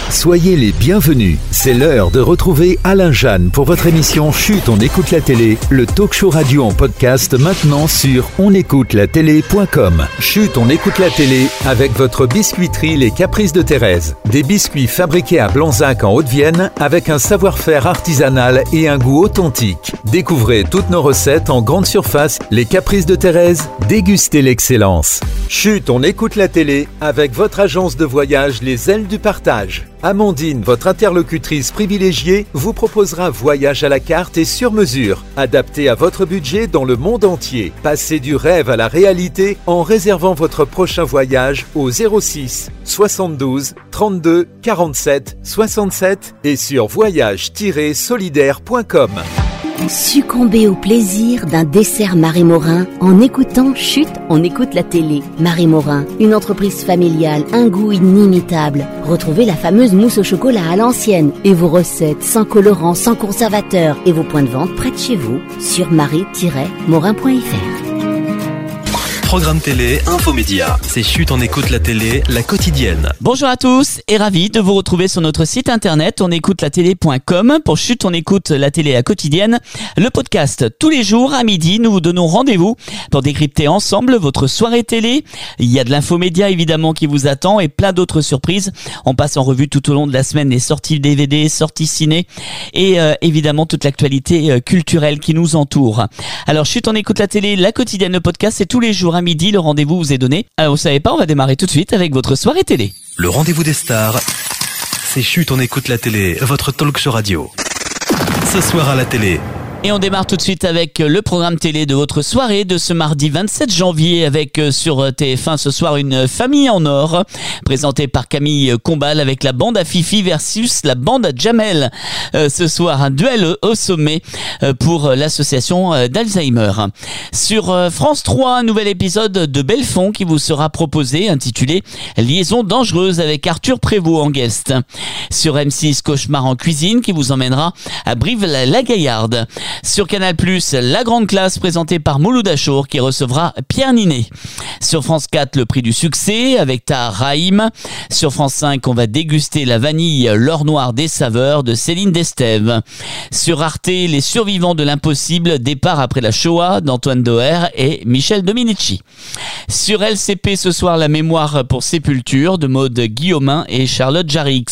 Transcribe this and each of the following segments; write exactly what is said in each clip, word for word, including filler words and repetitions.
Soyez les bienvenus. C'est l'heure de retrouver Alain Jeanne pour votre émission Chut, on écoute la télé, le talk show radio en podcast maintenant sur on écoute la télé point com. Chut, on écoute la télé avec votre biscuiterie Les Caprices de Thérèse. Des biscuits fabriqués à Blanzac en Haute-Vienne avec un savoir-faire artisanal et un goût authentique. Découvrez toutes nos recettes en grande surface. Les Caprices de Thérèse, dégustez l'excellence. Chut, on écoute la télé avec votre agence de voyage Les Ailes du Partage. Amandine, votre interlocutrice privilégiée, vous proposera voyage à la carte et sur mesure, adapté à votre budget dans le monde entier. Passez du rêve à la réalité en réservant votre prochain voyage au zéro six soixante-douze trente-deux quarante-sept soixante-sept et sur voyage tiret solidaire point com. Succombez au plaisir d'un dessert Marie Morin en écoutant Chut, on écoute la télé. Marie Morin, une entreprise familiale, un goût inimitable. Retrouvez la fameuse mousse au chocolat à l'ancienne et vos recettes sans colorant, sans conservateur et vos points de vente près de chez vous sur marie tiret morin point f r. Programme télé, infomédia. C'est Chut, on écoute la télé, la quotidienne. Bonjour à tous et ravi de vous retrouver sur notre site internet on écoute la télé point com pour Chut, on écoute la télé, la quotidienne. Le podcast, tous les jours à midi, nous vous donnons rendez-vous pour décrypter ensemble votre soirée télé. Il y a de l'infomédia évidemment qui vous attend et plein d'autres surprises. On passe en revue tout au long de la semaine les sorties D V D, sorties ciné et euh, évidemment toute l'actualité euh, culturelle qui nous entoure. Alors Chut, on écoute la télé, la quotidienne, le podcast, c'est tous les jours à midi, le rendez-vous vous est donné. Alors vous savez pas, on va démarrer tout de suite avec votre soirée télé. Le rendez-vous des stars, c'est Chut, on écoute la télé, votre talk show radio. Ce soir à la télé. Et on démarre tout de suite avec le programme télé de votre soirée de ce mardi vingt-sept janvier avec sur T F un ce soir une famille en or présentée par Camille Combal avec la bande à Fifi versus la bande à Jamel. Euh, ce soir un duel au sommet euh, pour l'association euh, d'Alzheimer. Sur euh, France trois, un nouvel épisode de Belfond qui vous sera proposé intitulé Liaison dangereuse avec Arthur Prévost en guest. Sur M six, Cauchemar en cuisine qui vous emmènera à Brive-la-Gaillarde. Sur Canal plus, La Grande Classe présentée par Mouloud Achour qui recevra Pierre Ninet. Sur France quatre, Le Prix du Succès avec Tahar Rahim. Sur France cinq, on va déguster la vanille, l'or noir des saveurs de Céline Destève. Sur Arte, Les Survivants de l'Impossible, Départ après la Shoah d'Antoine Doher et Michel Dominici. Sur L C P ce soir, La Mémoire pour Sépulture de Maude Guillaumin et Charlotte Jarix.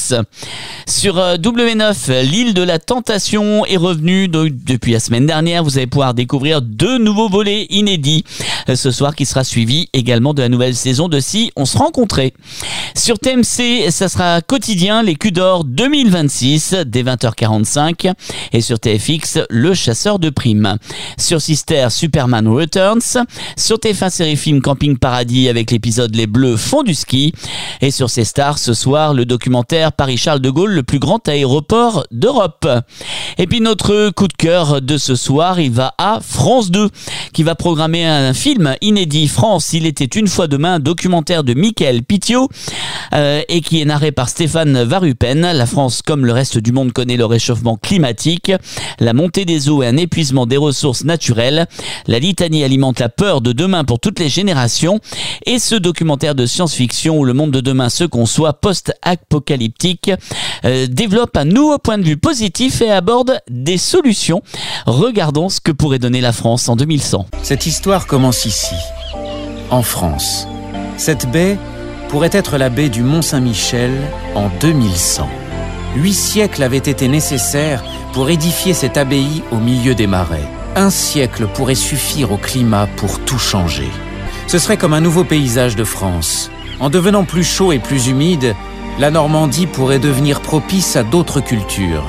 Sur W neuf, L'île de la Tentation est revenue de, depuis la semaine dernière. Vous allez pouvoir découvrir deux nouveaux volets inédits ce soir qui sera suivi également de la nouvelle saison de Si on se rencontrait. Sur T M C, ça sera quotidien les Culs d'or deux mille vingt-six dès vingt heures quarante-cinq et sur T F X, Le Chasseur de primes. Sur Sister, Superman Returns. Sur T F un série film Camping Paradis avec l'épisode Les Bleus font du ski et sur C Stars ce soir le documentaire Paris-Charles de Gaulle, le plus grand aéroport d'Europe. Et puis notre coup de cœur de ce soir, il va à France deux qui va programmer un film inédit France, il était une fois demain, un documentaire de Mickaël Pitio euh, et qui est narré par Stéphane Varupen. La France, comme le reste du monde, connaît le réchauffement climatique, la montée des eaux et un épuisement des ressources naturelles. La litanie alimente la peur de demain pour toutes les générations et ce documentaire de science-fiction où le monde de demain se conçoit post-apocalyptique euh, développe un nouveau point de vue positif et aborde des solutions. Regardons ce que pourrait donner la France en deux mille cent. Cette histoire commence ici, en France. Cette baie pourrait être la baie du Mont-Saint-Michel en deux mille cent. Huit siècles avaient été nécessaires pour édifier cette abbaye au milieu des marais. Un siècle pourrait suffire au climat pour tout changer. Ce serait comme un nouveau paysage de France. En devenant plus chaud et plus humide, la Normandie pourrait devenir propice à d'autres cultures.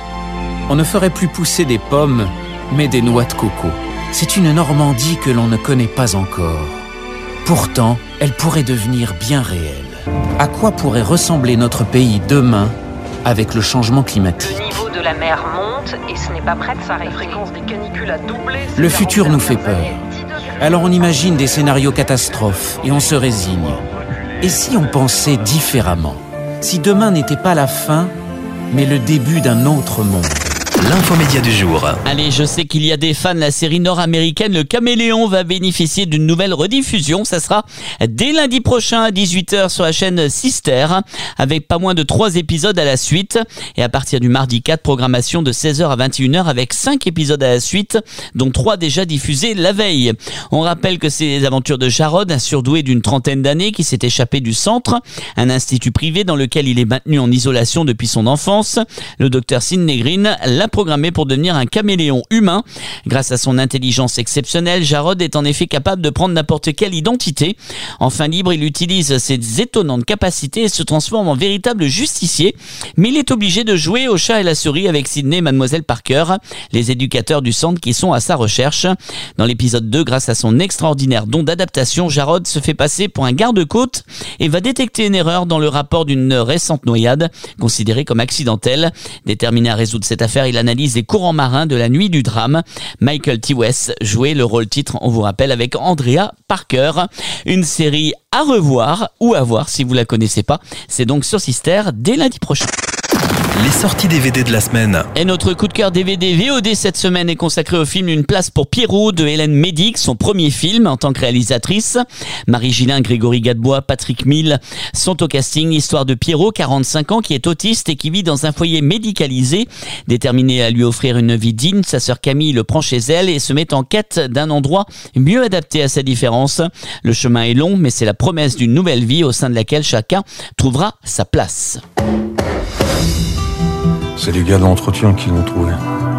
On ne ferait plus pousser des pommes, mais des noix de coco. C'est une Normandie que l'on ne connaît pas encore. Pourtant, elle pourrait devenir bien réelle. À quoi pourrait ressembler notre pays demain avec le changement climatique? Le niveau de la mer monte et ce n'est pas prêt de s'arrêter. La fréquence des canicules a doublé. Le futur nous fait peur. Alors on imagine des scénarios catastrophes et on se résigne. Et si on pensait différemment? Si demain n'était pas la fin, mais le début d'un autre monde? L'infomédia du jour. Allez, je sais qu'il y a des fans de la série nord-américaine Le Caméléon va bénéficier d'une nouvelle rediffusion. Ça sera dès lundi prochain à dix-huit heures sur la chaîne Sister, avec pas moins de trois épisodes à la suite. Et à partir du mardi quatre, programmation de seize heures à vingt et une heures avec cinq épisodes à la suite, dont trois déjà diffusés la veille. On rappelle que c'est les aventures de Jarod, un surdoué d'une trentaine d'années qui s'est échappé du centre, un institut privé dans lequel il est maintenu en isolation depuis son enfance. Le docteur Sidney Green l'a programmé pour devenir un caméléon humain. Grâce à son intelligence exceptionnelle, Jarod est en effet capable de prendre n'importe quelle identité. Enfin libre, il utilise ses étonnantes capacités et se transforme en véritable justicier. Mais il est obligé de jouer au chat et la souris avec Sidney et Mademoiselle Parker, les éducateurs du centre qui sont à sa recherche. Dans l'épisode deux, grâce à son extraordinaire don d'adaptation, Jarod se fait passer pour un garde-côte et va détecter une erreur dans le rapport d'une récente noyade, considérée comme accidentelle. Déterminé à résoudre cette affaire, il analyse les courants marins de la nuit du drame. Michael T. West jouait le rôle titre, on vous rappelle, avec Andrea Parker. Une série à revoir ou à voir si vous la connaissez pas. C'est donc sur Sister dès lundi prochain. Les sorties D V D de la semaine. Et notre coup de cœur D V D V O D cette semaine est consacré au film Une place pour Pierrot de Hélène Médic, son premier film en tant que réalisatrice. Marie Gillin, Grégory Gadebois, Patrick Mille sont au casting. L'histoire de Pierrot, quarante-cinq ans, qui est autiste et qui vit dans un foyer médicalisé. Déterminé à lui offrir une vie digne, sa sœur Camille le prend chez elle et se met en quête d'un endroit mieux adapté à sa différence. Le chemin est long, mais c'est la promesse d'une nouvelle vie au sein de laquelle chacun trouvera sa place. C'est les gars de l'entretien qui l'ont trouvé.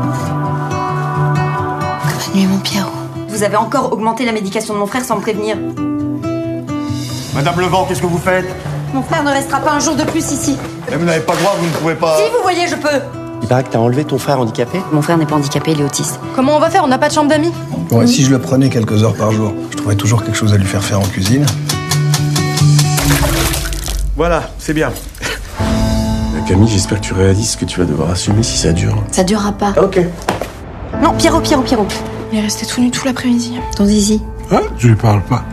Bonne nuit, mon Pierrot. Vous avez encore augmenté la médication de mon frère sans me prévenir. Madame Levent, qu'est-ce que vous faites? Mon frère ne restera pas un jour de plus ici. Et vous n'avez pas le droit, vous ne pouvez pas... Si vous voyez, je peux. Il paraît que t'as enlevé ton frère handicapé? Mon frère n'est pas handicapé, il est autiste. Comment on va faire? On n'a pas de chambre d'amis. Ouais, si je le prenais quelques heures par jour, je trouverais toujours quelque chose à lui faire faire en cuisine. Voilà, c'est bien. Camille, j'espère que tu réalises ce que tu vas devoir assumer si ça dure. Ça durera pas. Ok. Non, Pierrot, Pierrot, Pierrot. Il est resté tout nu tout l'après-midi. Ton zizi. Ah, je lui parle pas.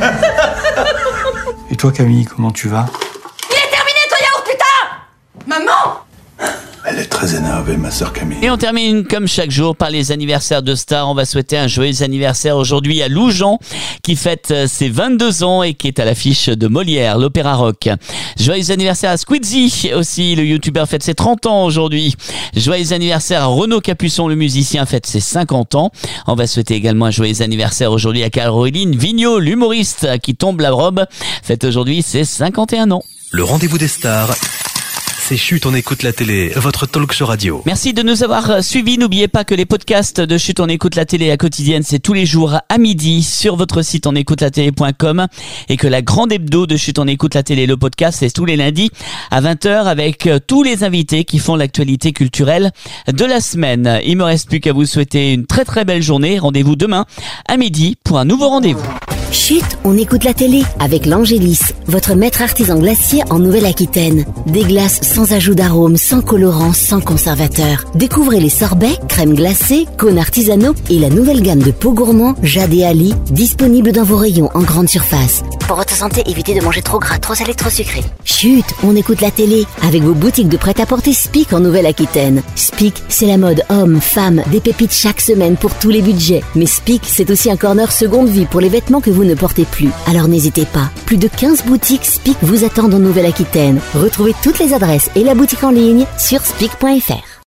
Et toi, Camille, comment tu vas? Il est terminé ton yaourt, putain! Maman! Elle est très énervée, ma sœur Camille. Et on termine comme chaque jour par les anniversaires de stars. On va souhaiter un joyeux anniversaire aujourd'hui à Lou Jean qui fête ses vingt-deux ans et qui est à l'affiche de Molière, l'opéra rock. Joyeux anniversaire à Squeezie aussi, le youtubeur fête ses trente ans aujourd'hui. Joyeux anniversaire à Renaud Capuçon, le musicien, fête ses cinquante ans. On va souhaiter également un joyeux anniversaire aujourd'hui à Caroline Vigneault, l'humoriste qui tombe la robe, fête aujourd'hui ses cinquante et un ans. Le rendez-vous des stars. C'est Chut, on écoute la télé, votre talk show radio. Merci de nous avoir suivis. N'oubliez pas que les podcasts de Chut, on écoute la télé à quotidienne, c'est tous les jours à midi sur votre site on écoute la télé point com et que la grande hebdo de Chut, on écoute la télé, le podcast, c'est tous les lundis à vingt heures avec tous les invités qui font l'actualité culturelle de la semaine. Il me reste plus qu'à vous souhaiter une très très belle journée. Rendez-vous demain à midi pour un nouveau rendez-vous. Chut, on écoute la télé avec l'Angélis, votre maître artisan glacier en Nouvelle-Aquitaine. Des glaces sans ajout d'arômes, sans colorant, sans conservateur. Découvrez les sorbets, crèmes glacées, cônes artisanaux et la nouvelle gamme de pots gourmands Jade et Ali, disponible dans vos rayons en grande surface. Pour votre santé, évitez de manger trop gras, trop salé, trop sucré. Chut, on écoute la télé avec vos boutiques de prêt-à-porter Spic en Nouvelle-Aquitaine. Spic, c'est la mode homme, femme, des pépites chaque semaine pour tous les budgets. Mais Spic, c'est aussi un corner seconde vie pour les vêtements que vous ne portez plus. Alors n'hésitez pas. Plus de quinze boutiques Spic vous attendent en Nouvelle-Aquitaine. Retrouvez toutes les adresses et la boutique en ligne sur spic point f r.